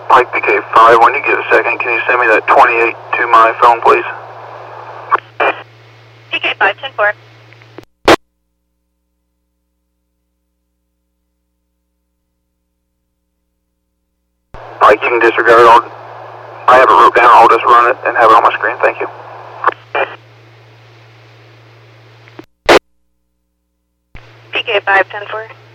Pike PK5, when you get a second, can you send me that 28 to my phone, please? PK5, 10-4. Pike, you can disregard it. I have it wrote down. I'll just run it and have it on my screen. Thank you. PK5, 10-4.